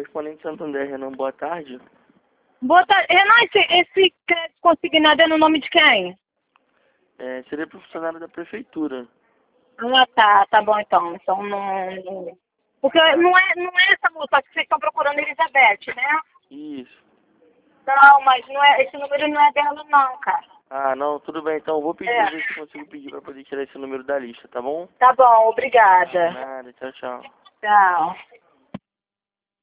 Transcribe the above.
correspondente Santander, Renan, boa tarde. Boa tarde. Renan, esse crédito consignado é no nome de quem? Seria pro funcionário da prefeitura. Ah, tá bom então. Então não. Porque não é essa moça que vocês estão procurando Elizabeth, né? Isso. Não, mas não é, esse número não é dela não, cara. Ah, não, tudo bem, então eu vou pedir, É. ver se eu consigo pedir pra poder tirar esse número da lista, tá bom? Tá bom, obrigada. Nada, tchau, tchau. Tchau.